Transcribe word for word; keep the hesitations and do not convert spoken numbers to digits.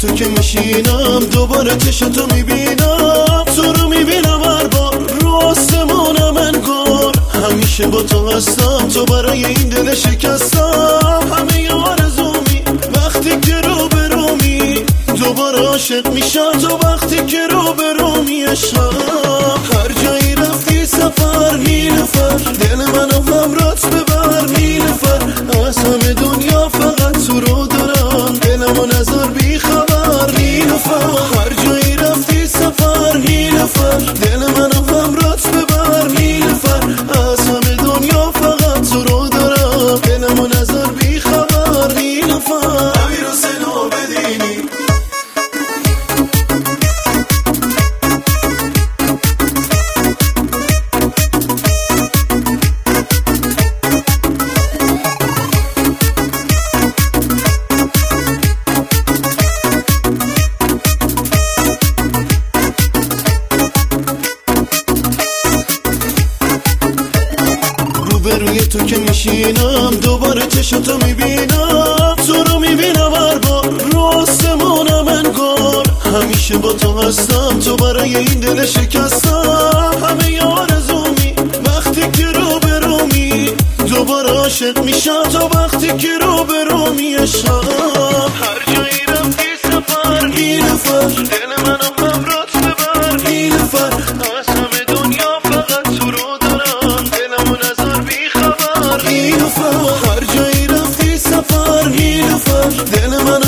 تو که میشینم دوباره چشتو میبینم، تو رو میبینم هر بار رو آسمونم انگار همیشه با تو هستم، تو برای این دل شکستم همه آرزومی وقتی که رو برومی دوباره عاشق میشم، تو وقتی که رو برومی عشقم. هر جایی رفتی سفر نیلوفر، دل منو همراهت ببر نیلوفر، از همه دنیا فقط تو رو دارم، دلمو نذار بی خبر نیلوفر. هر جایی رفتی سفر نیلوفر، دل منو همراهت ببر نیلوفر، از همه دنیا فقط تو رو دارم، دلمو نذار بی خبر نیلوفر. امیر حسین عابدینی روی تو که میشینم دوباره چشتو میبینم، تو رو میبینم هر بار رو آسمونم انگار همیشه با تو هستم، تو برای این دل شکستم همه آرزومی وقتی که رو برومی دوباره عاشق میشم، تو وقتی که رو برومی عشقم. هر جایی رفتی سفر نیلوفر، دل منو همراهت ببر نیلوفر، از همه دنیا فقط تو رو دارم، دلمو نذار بی خبر نیلوفر. هر جایی رفتی سفر نیلوفر، دل من